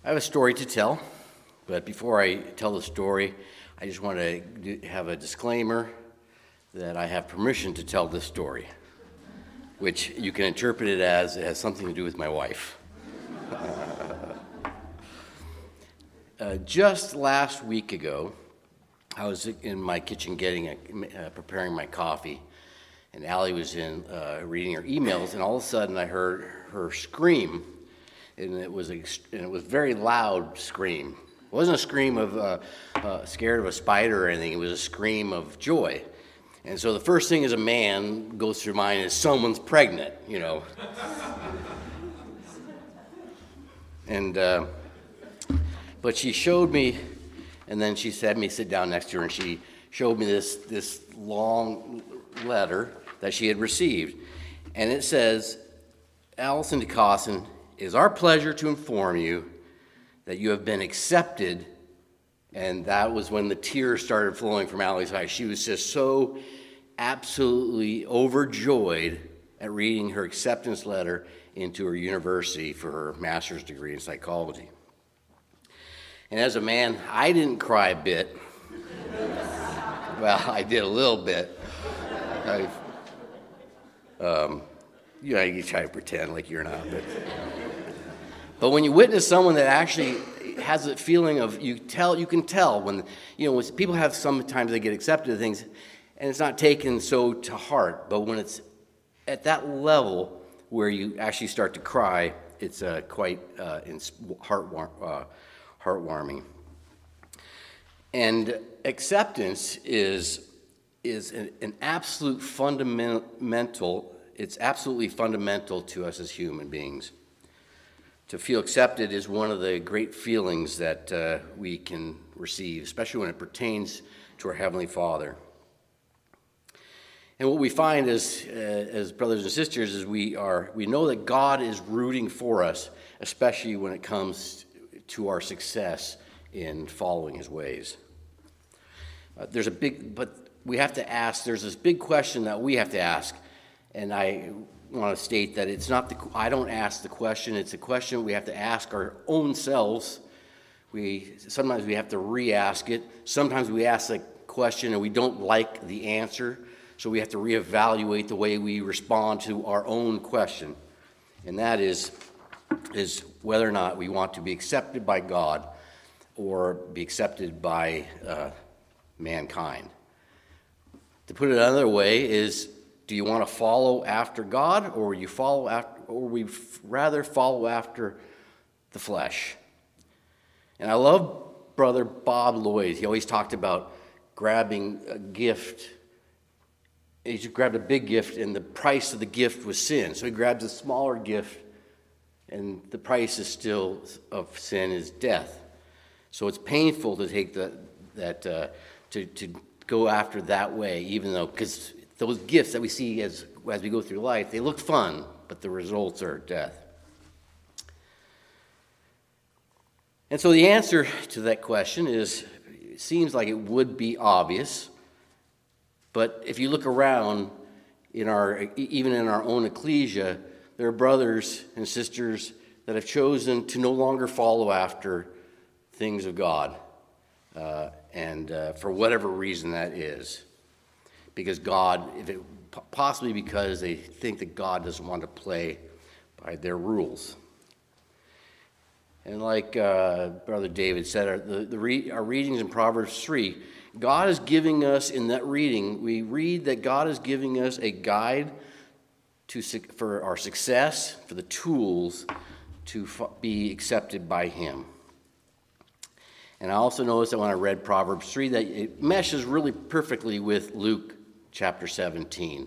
I have a story to tell, but before I tell the story, I just want to have a disclaimer that I have permission to tell this story, which you can interpret it as it has something to do with my wife. Just last week ago, I was in my kitchen preparing my coffee, and Allie was in reading her emails, and all of a sudden I heard her scream, and it was a very loud scream. It wasn't a scream of scared of a spider or anything. It was a scream of joy. And so the first thing as a man goes through mind is someone's pregnant, you know. And but she showed me, and then she had me sit down next to her, and she showed me this long letter that she had received. And it says, "Allison DeCosson, it is our pleasure to inform you that you have been accepted." And that was when the tears started flowing from Allie's eyes. She was just so absolutely overjoyed at reading her acceptance letter into her university for her master's degree in psychology. And as a man, I didn't cry a bit. Well, I did a little bit. You try to pretend like you're not. But when you witness someone that actually has a feeling of, you can tell when people have sometimes they get accepted to things, and it's not taken so to heart. But when it's at that level where you actually start to cry, it's quite heartwarming. And acceptance is an absolute fundamental. It's absolutely fundamental to us as human beings. To feel accepted is one of the great feelings that we can receive, especially when it pertains to our Heavenly Father. And what we find as brothers and sisters is we know that God is rooting for us, especially when it comes to our success in following His ways. But we have to ask. There's this big question that we have to ask, and I want to state that it's not I don't ask the question. It's a question we have to ask our own selves. Sometimes we have to re-ask it. Sometimes we ask the question and we don't like the answer, so we have to reevaluate the way we respond to our own question. And that is whether or not we want to be accepted by God or be accepted by mankind. To put it another way is, do you want to follow after God, or we rather follow after the flesh? And I love Brother Bob Lloyd. He always talked about grabbing a gift. He just grabbed a big gift, and the price of the gift was sin. So he grabs a smaller gift, and the price is still of sin is death. So it's painful to take to go after that way, even though because those gifts that we see as we go through life, they look fun, but the results are death. And so the answer to that question seems like it would be obvious, but if you look around even in our own ecclesia, there are brothers and sisters that have chosen to no longer follow after things of God, and for whatever reason that is. Because possibly because they think that God doesn't want to play by their rules. And like Brother David said, our readings in Proverbs 3, God is giving us, in that reading, we read that God is giving us a guide for our success, for the tools to be accepted by Him. And I also noticed that when I read Proverbs 3 that it meshes really perfectly with Luke chapter 17.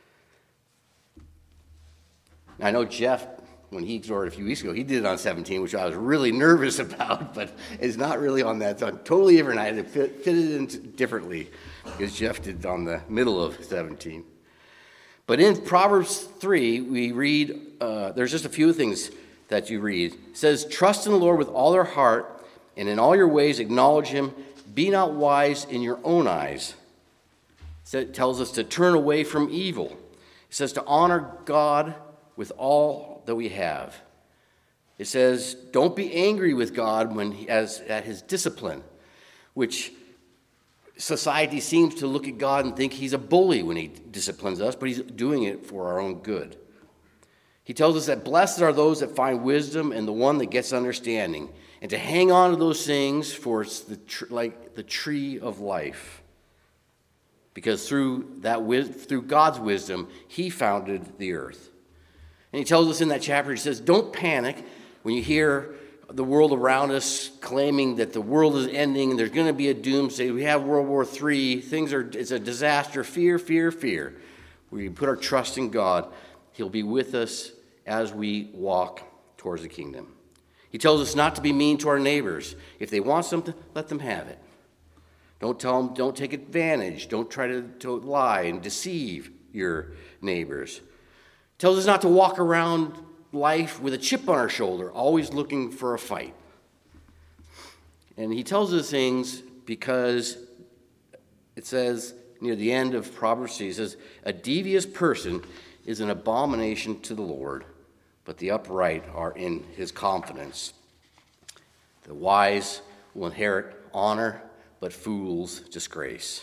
I know Jeff, when he exhorted a few weeks ago, he did it on 17, which I was really nervous about, but it's not really on that. It's on totally different. I had to fit it in differently because Jeff did it on the middle of 17. But in Proverbs 3, we read, there's just a few things that you read. It says, "Trust in the Lord with all your heart, and in all your ways acknowledge Him. Be not wise in your own eyes." So it tells us to turn away from evil. It says to honor God with all that we have. It says, don't be angry with God at his discipline, which society seems to look at God and think he's a bully when he disciplines us, but he's doing it for our own good. He tells us that blessed are those that find wisdom and the one that gets understanding, and to hang on to those things for it's like the tree of life. Because through God's wisdom, he founded the earth. And he tells us in that chapter, he says, don't panic when you hear the world around us claiming that the world is ending and there's going to be a doomsday. We have World War III. It's a disaster. Fear, fear, fear. We put our trust in God. He'll be with us as we walk towards the kingdom. He tells us not to be mean to our neighbors. If they want something, let them have it. Don't tell them, don't take advantage. Don't try to lie and deceive your neighbors. He tells us not to walk around life with a chip on our shoulder, always looking for a fight. And he tells us things because it says near the end of Proverbs 3, it says, a devious person is an abomination to the Lord, but the upright are in his confidence. The wise will inherit honor, but fools disgrace.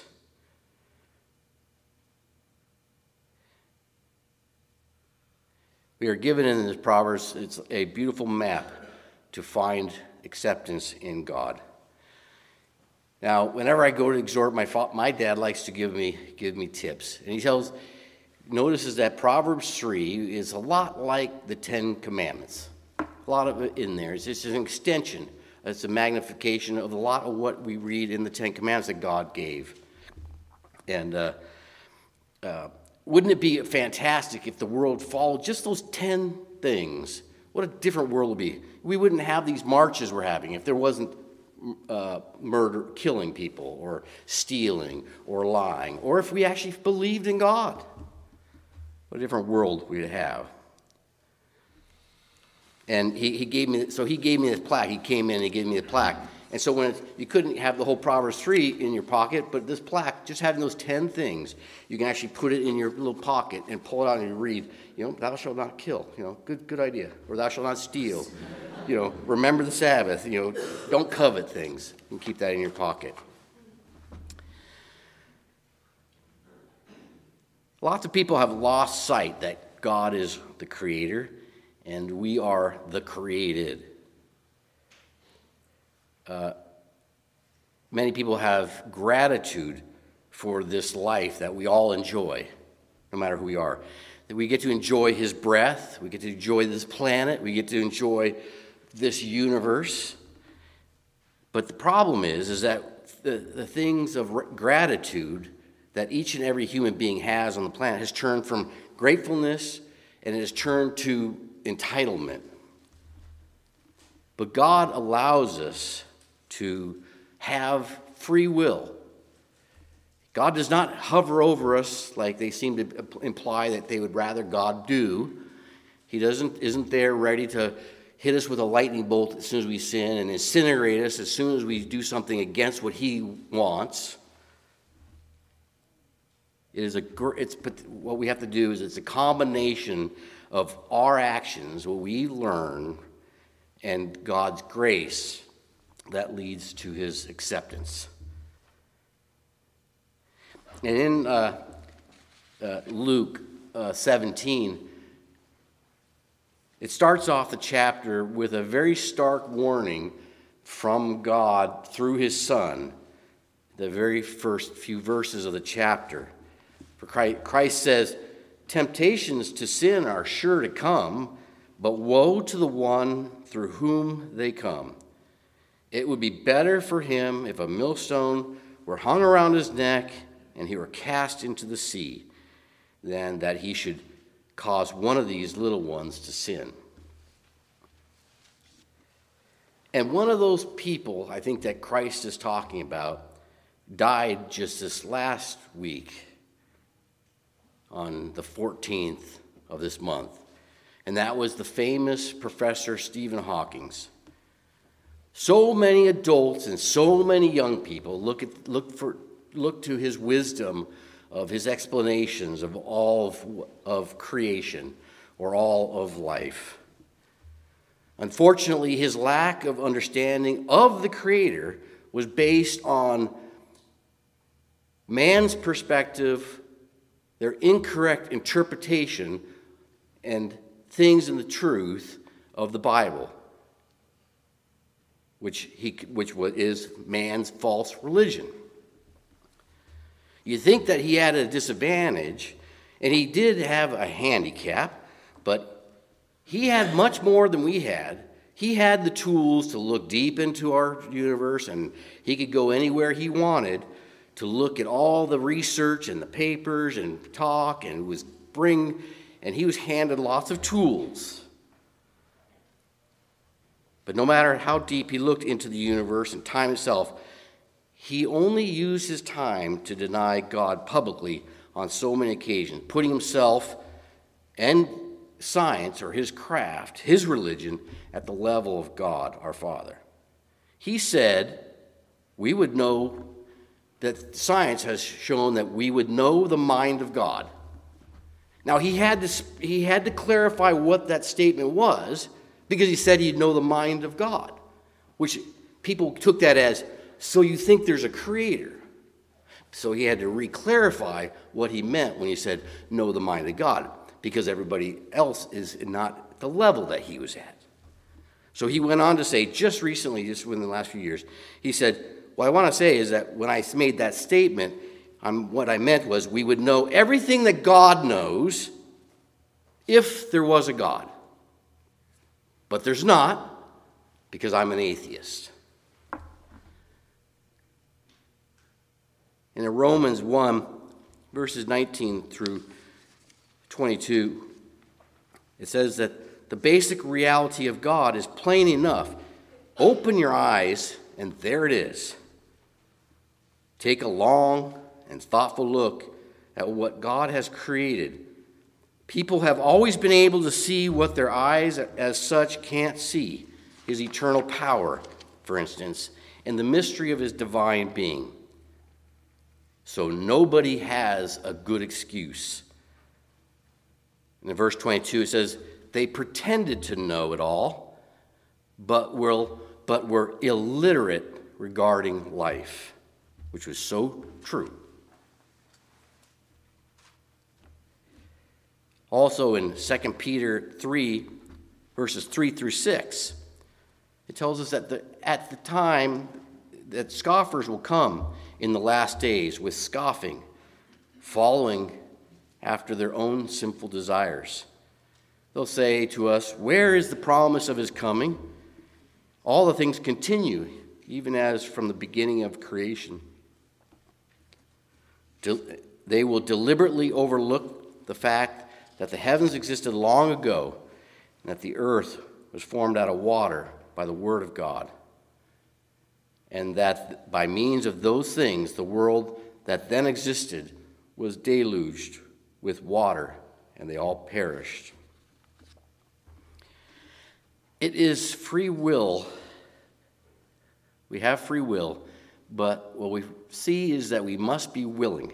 We are given in this Proverbs, it's a beautiful map to find acceptance in God. Now, whenever I go to exhort, my dad likes to give me tips. And he notices that Proverbs 3 is a lot like the Ten Commandments. A lot of it in there. It's just an extension. It's a magnification of a lot of what we read in the Ten Commandments that God gave. And wouldn't it be fantastic if the world followed just those 10 things? What a different world would be. We wouldn't have these marches we're having if there wasn't murder, killing people, or stealing, or lying, or if we actually believed in God. What a different world we'd have. And he gave me this plaque. He came in and he gave me the plaque. And so you couldn't have the whole Proverbs 3 in your pocket, but this plaque, just having those 10 things, you can actually put it in your little pocket and pull it out and you read, thou shalt not kill, good idea. Or thou shalt not steal, remember the Sabbath, don't covet things. You can keep that in your pocket. Lots of people have lost sight that God is the creator and we are the created. Many people have gratitude for this life that we all enjoy, no matter who we are. That we get to enjoy his breath, we get to enjoy this planet, we get to enjoy this universe. But the problem is that the things of gratitude that each and every human being has on the planet has turned from gratefulness and it has turned to entitlement. But God allows us to have free will. God does not hover over us like they seem to imply that they would rather God do. He isn't there ready to hit us with a lightning bolt as soon as we sin and incinerate us as soon as we do something against what he wants. What we have to do is it's a combination of our actions, what we learn, and God's grace that leads to his acceptance. And in Luke 17, it starts off the chapter with a very stark warning from God through his Son, the very first few verses of the chapter. For Christ says, temptations to sin are sure to come, but woe to the one through whom they come. It would be better for him if a millstone were hung around his neck and he were cast into the sea than that he should cause one of these little ones to sin. And one of those people, I think, that Christ is talking about died just this last week on the 14th of this month. And that was the famous Professor Stephen Hawking. So many adults and so many young people look to his wisdom of his explanations of all of creation or all of life. Unfortunately, his lack of understanding of the Creator was based on man's perspective, their incorrect interpretation, and things in the truth of the Bible, which is man's false religion. You think that he had a disadvantage, and he did have a handicap, but he had much more than we had. He had the tools to look deep into our universe, and he could go anywhere he wanted to look at all the research and the papers and talk, and he was handed lots of tools. But no matter how deep he looked into the universe and time itself, he only used his time to deny God publicly on so many occasions, putting himself and science, or his craft, his religion, at the level of God, our Father. He said we would know, that science has shown that we would know the mind of God. Now, he had to clarify what that statement was, because he said he'd know the mind of God, which people took that as, so you think there's a creator. So he had to re-clarify what he meant when he said, know the mind of God, because everybody else is not at the level that he was at. So he went on to say, just recently, just within the last few years, he said, what I want to say is that when I made that statement, what I meant was we would know everything that God knows if there was a God. But there's not, because I'm an atheist. In Romans 1, verses 19 through 22, it says that the basic reality of God is plain enough. Open your eyes, and there it is. Take a long and thoughtful look at what God has created. People have always been able to see what their eyes as such can't see. His eternal power, for instance, and the mystery of his divine being. So nobody has a good excuse. And in verse 22 it says, they pretended to know it all, but were illiterate regarding life, which was so true. Also in 2 Peter 3, verses 3 through 6, it tells us that at the time that scoffers will come in the last days with scoffing, following after their own sinful desires. They'll say to us, where is the promise of his coming? All the things continue, even as from the beginning of creation. They will deliberately overlook the fact that the heavens existed long ago and that the earth was formed out of water by the word of God, and that by means of those things the world that then existed was deluged with water, and they all perished. It is free will. We have free will, but what we see is that we must be willing.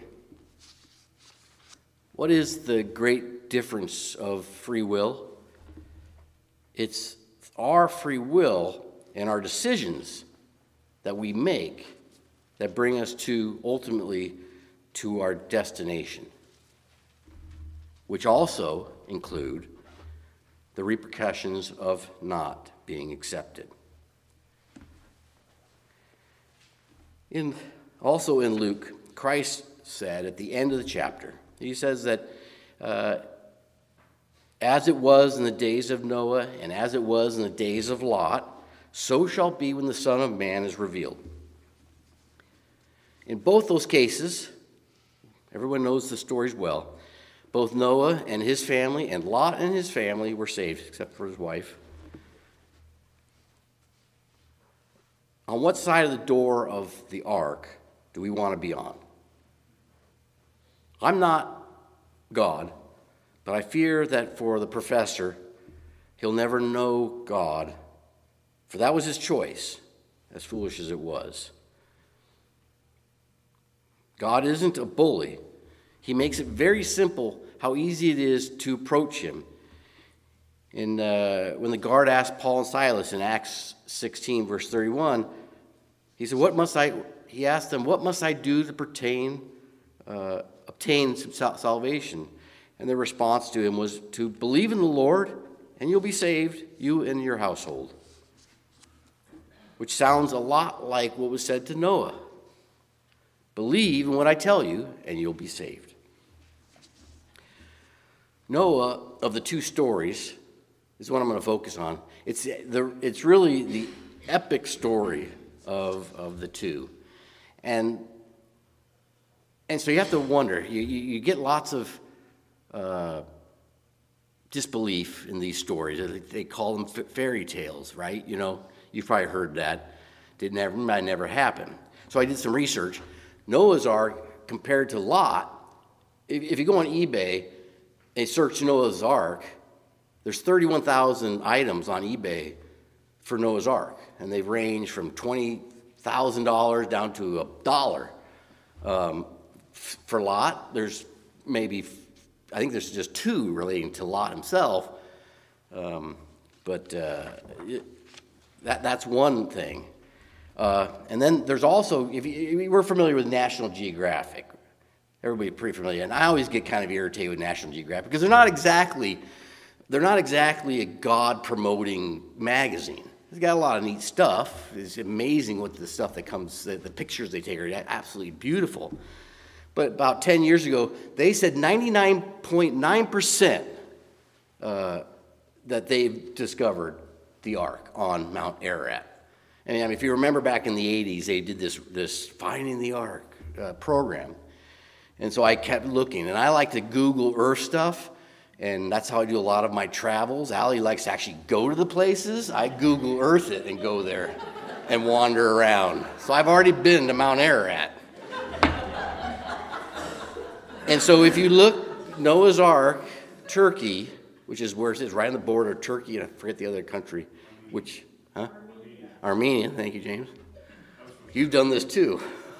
What is the great difference of free will? It's our free will and our decisions that we make that bring us ultimately to our destination, which also include the repercussions of not being accepted. Also in Luke, Christ said at the end of the chapter, he says that as it was in the days of Noah and as it was in the days of Lot, so shall it be when the Son of Man is revealed. In both those cases, everyone knows the stories well, both Noah and his family and Lot and his family were saved, except for his wife. On what side of the door of the ark do we want to be on? I'm not God, but I fear that for the professor, he'll never know God, for that was his choice, as foolish as it was. God isn't a bully. He makes it very simple how easy it is to approach him. When the guard asked Paul and Silas in Acts 16, verse 31, he said, he asked them, what must I do to obtain salvation? And their response to him was to believe in the Lord, and you'll be saved, you and your household. Which sounds a lot like what was said to Noah. Believe in what I tell you, and you'll be saved. Noah, of the two stories, is what I'm going to focus on. It's really the epic story of the two. And so you have to wonder, you get lots of disbelief in these stories. They call them fairy tales, right? You know, you've probably heard that. Might never happen. So I did some research. Noah's Ark compared to Lot, if you go on eBay and search Noah's Ark, there's 31,000 items on eBay for Noah's Ark, and they range from $20,000 down to $1. For Lot, there's I think there's just two relating to Lot himself, but that's one thing. And then there's also, we're familiar with National Geographic. Everybody's pretty familiar, and I always get kind of irritated with National Geographic because they're not exactly a God-promoting magazine. It's got a lot of neat stuff. It's amazing what the stuff that comes, the pictures they take are absolutely beautiful. But about 10 years ago, they said 99.9% that they've discovered the Ark on Mount Ararat. And I mean, if you remember back in the 80s, they did this Finding the Ark program. And so I kept looking, and I like to Google Earth stuff, and that's how I do a lot of my travels. Allie likes to actually go to the places. I Google Earth it and go there and wander around. So I've already been to Mount Ararat. And so if you look, Noah's Ark, Turkey, which is where it is, right on the border of Turkey, and I forget the other country, which, huh? Armenia. Thank you, James. You've done this too.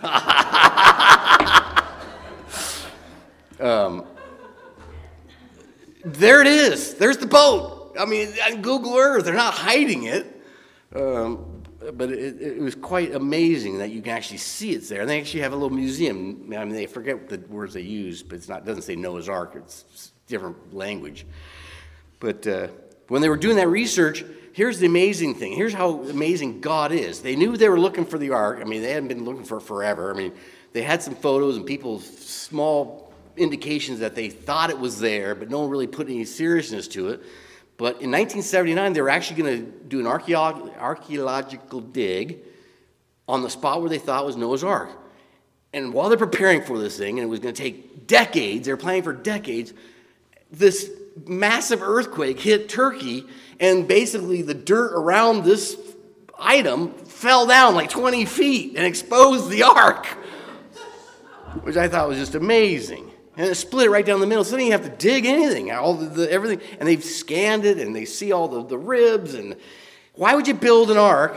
There it is. There's the boat. I mean, on Google Earth, they're not hiding it. But it was quite amazing that you can actually see it's there. And they actually have a little museum. I mean, they forget the words they use, but it doesn't say Noah's Ark. It's different language. But when they were doing that research, here's the amazing thing. Here's how amazing God is. They knew they were looking for the Ark. I mean, they hadn't been looking for it forever. I mean, they had some photos and people's small indications that they thought it was there, but no one really put any seriousness to it. But in 1979, they were actually going to do an archaeological dig on the spot where they thought was Noah's Ark. And while they're preparing for this thing, and it was going to take decades, they were planning for decades, this massive earthquake hit Turkey, and basically the dirt around this item fell down like 20 feet and exposed the Ark, which I thought was just amazing. And it split it right down the middle, so they didn't have to dig anything, everything. And they've scanned it, and they see all the ribs. And why would you build an ark?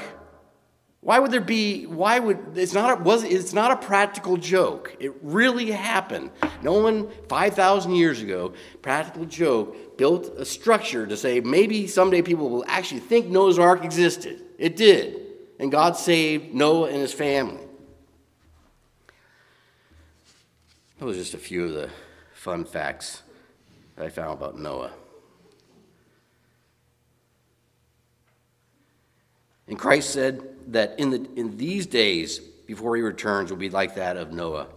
It's not a practical joke. It really happened. No one 5,000 years ago, practical joke, built a structure to say maybe someday people will actually think Noah's Ark existed. It did. And God saved Noah and his family. Those are just a few of the fun facts that I found about Noah. And Christ said that in these days, before he returns, will be like that of Noah.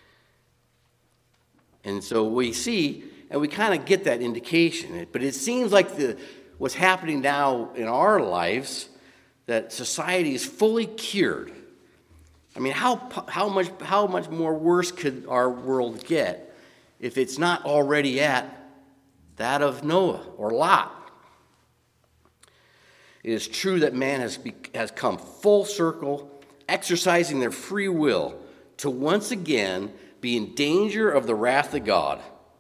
And so we see, and we kind of get that indication, but it seems like what's happening now in our lives, that society is fully cured. I mean, how much more worse could our world get if it's not already at that of Noah or Lot? It is true that man has come full circle, exercising their free will to once again be in danger of the wrath of God.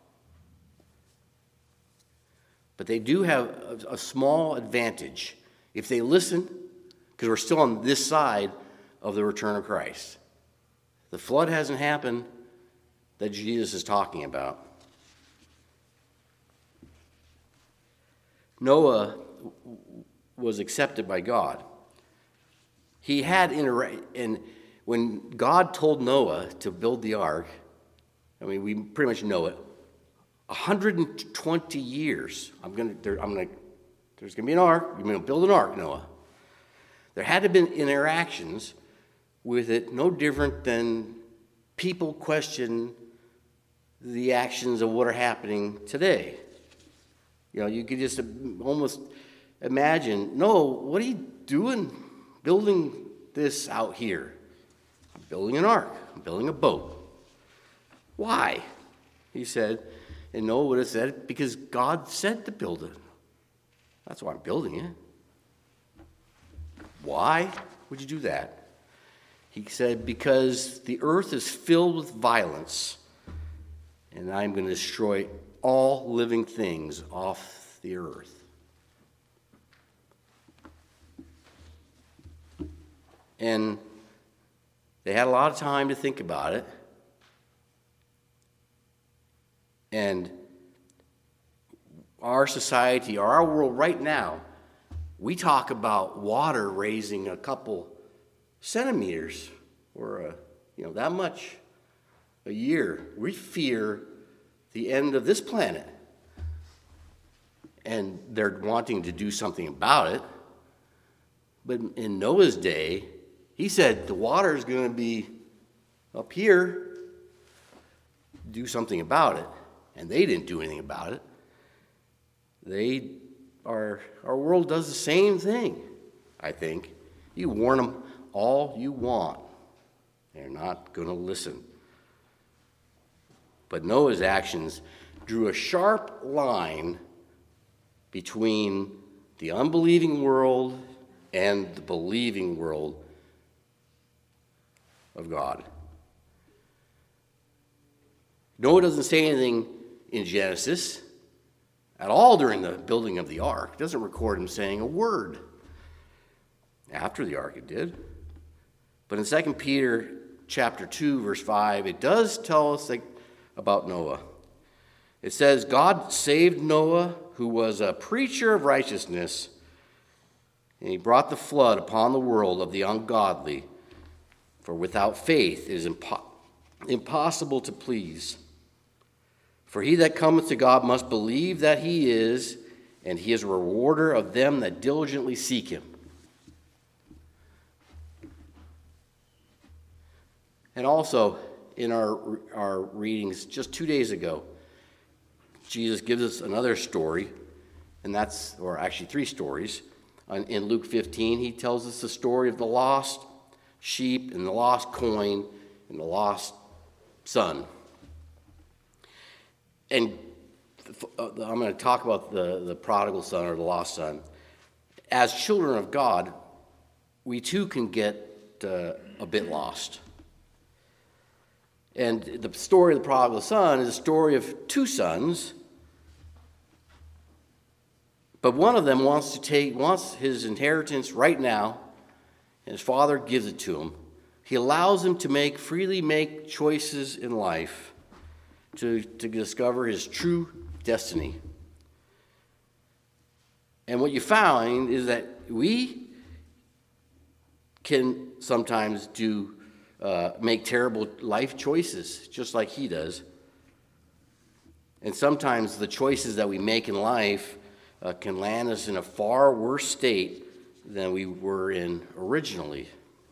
But they do have a small advantage if they listen, because we're still on this side of the return of Christ. The flood hasn't happened that Jesus is talking about. Noah was accepted by God. He had and when God told Noah to build the ark, I mean, we pretty much know it. 120 years. There's going to be an ark. You're going to build an ark, Noah. There had to have been interactions with it, no different than people question the actions of what are happening today. You know, you could just almost imagine, Noah, what are you doing building this out here? I'm building an ark. I'm building a boat. Why? He said, and Noah would have said, because God said to build it. That's why I'm building it. Why would you do that? He said, because the earth is filled with violence, and I'm going to destroy all living things off the earth. And they had a lot of time to think about it. And our society, or our world right now, we talk about water raising a couple centimeters or that much a year. We fear the end of this planet. And they're wanting to do something about it. But in Noah's day, he said the water is going to be up here. Do something about it. And they didn't do anything about it. Our world does the same thing, I think. You warn them all you want. They're not going to listen. But Noah's actions drew a sharp line between the unbelieving world and the believing world of God. Noah doesn't say anything in Genesis at all during the building of the ark. It doesn't record him saying a word. After the ark it did. But in 2 Peter chapter 2, verse 5, it does tell us about Noah. It says, God saved Noah, who was a preacher of righteousness, and he brought the flood upon the world of the ungodly. For without faith it is impossible to please. For he that cometh to God must believe that he is, and he is a rewarder of them that diligently seek him. And also, in our readings just 2 days ago, Jesus gives us another story, or actually 3 stories. In Luke 15, he tells us the story of the lost sheep and the lost coin and the lost son. And I'm going to talk about the prodigal son or the lost son. As children of God, we too can get a bit lost. And the story of the prodigal son is a story of 2 sons. But one of them wants his inheritance right now, and his father gives it to him. He allows him to freely make choices in life to discover his true destiny. And what you find is that we can sometimes make terrible life choices, just like he does. And sometimes the choices that we make in life can land us in a far worse state than we were in originally.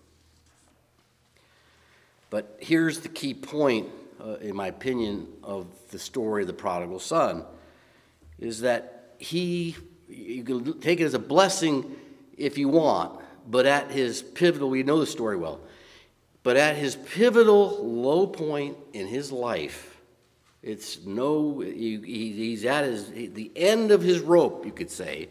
But here's the key point, in my opinion, of the story of the prodigal son, is that you can take it as a blessing if you want, but at his pivotal, we know the story well, but at his pivotal low point in his life, he's at the end of his rope, you could say.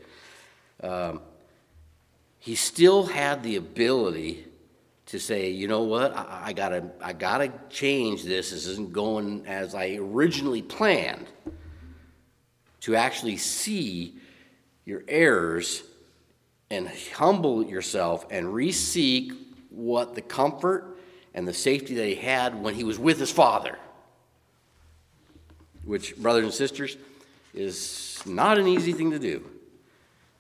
He still had the ability to say, you know what, I gotta change this. This isn't going as I originally planned. To actually see your errors and humble yourself and re-seek what the comfort and the safety that he had when he was with his father. Which, brothers and sisters, is not an easy thing to do.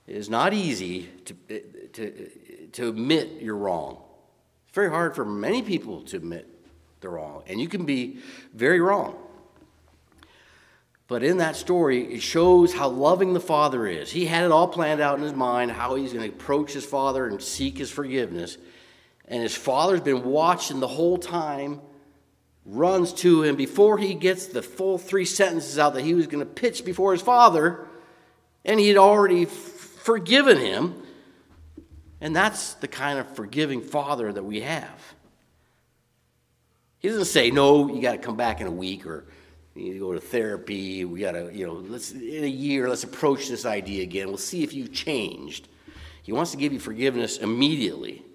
It is not easy to admit you're wrong. It's very hard for many people to admit they're wrong, and you can be very wrong. But in that story, it shows how loving the Father is. He had it all planned out in his mind, how he's going to approach his Father and seek his forgiveness. And his Father's been watching the whole time, runs to him before he gets the full 3 sentences out that he was going to pitch before his Father, and he had already forgiven him. And that's the kind of forgiving Father that we have. He doesn't say, no, you got to come back in a week, or you need to go to therapy. We got to, in a year, let's approach this idea again. We'll see if you've changed. He wants to give you forgiveness immediately.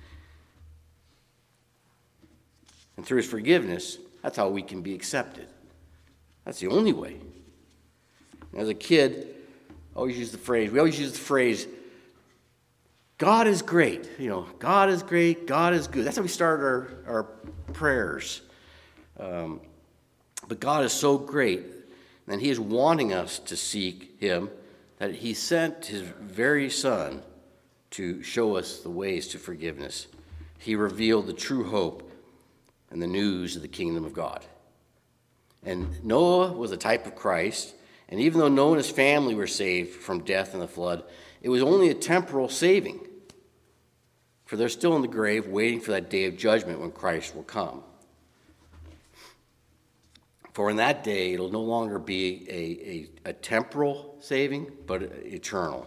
And through his forgiveness, that's how we can be accepted. That's the only way. As a kid, we always use the phrase, God is great. God is great, God is good. That's how we start our prayers. But God is so great, and he is wanting us to seek him, that he sent his very Son to show us the ways to forgiveness. He revealed the true hope and the news of the kingdom of God. And Noah was a type of Christ, and even though Noah and his family were saved from death in the flood, it was only a temporal saving, for they're still in the grave waiting for that day of judgment when Christ will come. For in that day, it'll no longer be a temporal saving, but eternal.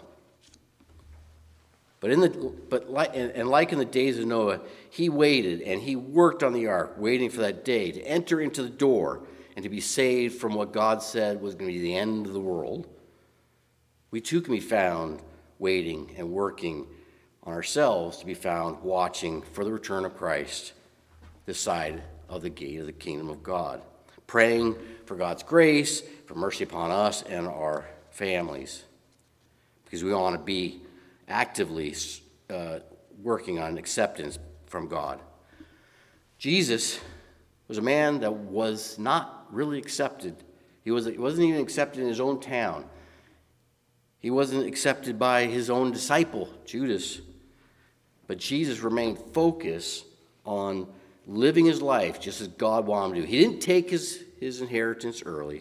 Like in the days of Noah, he waited and he worked on the ark, waiting for that day to enter into the door and to be saved from what God said was going to be the end of the world. We too can be found waiting and working on ourselves to be found watching for the return of Christ this side of the gate of the kingdom of God, praying for God's grace, for mercy upon us and our families, because we want to be actively working on acceptance from God. Jesus was a man that was not really accepted. He wasn't even accepted in his own town. He wasn't accepted by his own disciple, Judas. But Jesus remained focused on living his life just as God wanted him to. He didn't take his inheritance early.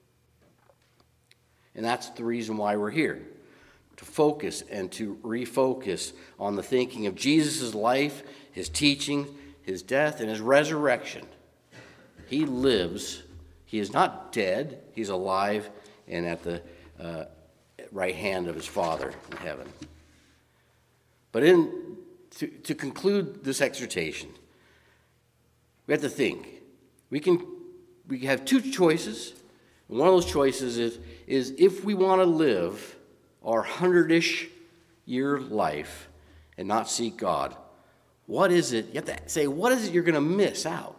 And that's the reason why we're here, to focus and to refocus on the thinking of Jesus' life, his teaching, his death, and his resurrection. He lives. He is not dead. He's alive and at the right hand of his Father in heaven. But to conclude this exhortation, we have to think. We have two choices. And one of those choices is if we want to live our 100-ish year life and not seek God, what is it? You have to say, what is it you're going to miss out?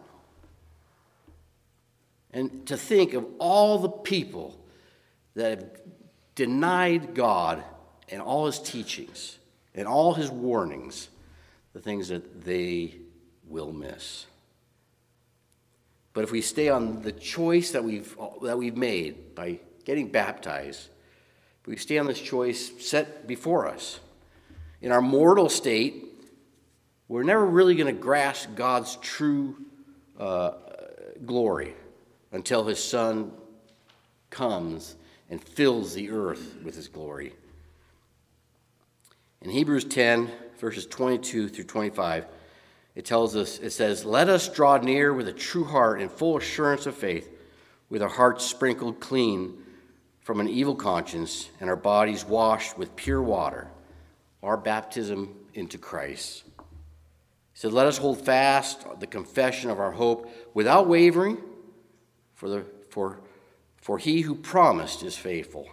And to think of all the people that have denied God and all his teachings and all his warnings, the things that they will miss. But if we stay on the choice that we've made by getting baptized, if we stay on this choice set before us, in our mortal state, we're never really going to grasp God's true glory until his Son comes and fills the earth with his glory. In Hebrews 10, verses 22 through 25, it says, "Let us draw near with a true heart and full assurance of faith, with our hearts sprinkled clean from an evil conscience and our bodies washed with pure water," our baptism into Christ. He said, "Let us hold fast the confession of our hope without wavering, for he who promised is faithful."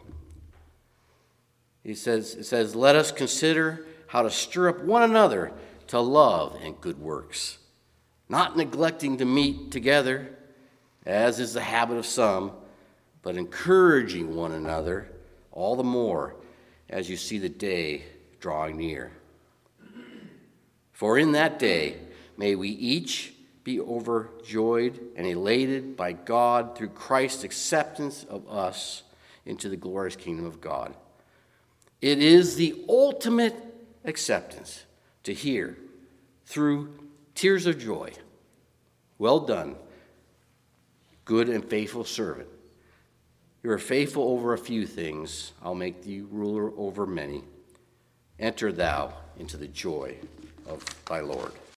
It says, "Let us consider how to stir up one another to love and good works, not neglecting to meet together, as is the habit of some, but encouraging one another all the more as you see the day drawing near. For in that day may we each be overjoyed and elated by God through Christ's acceptance of us into the glorious kingdom of God. It is the ultimate acceptance to hear through tears of joy, "Well done, good and faithful servant. You are faithful over a few things. I'll make thee ruler over many. Enter thou into the joy of thy Lord."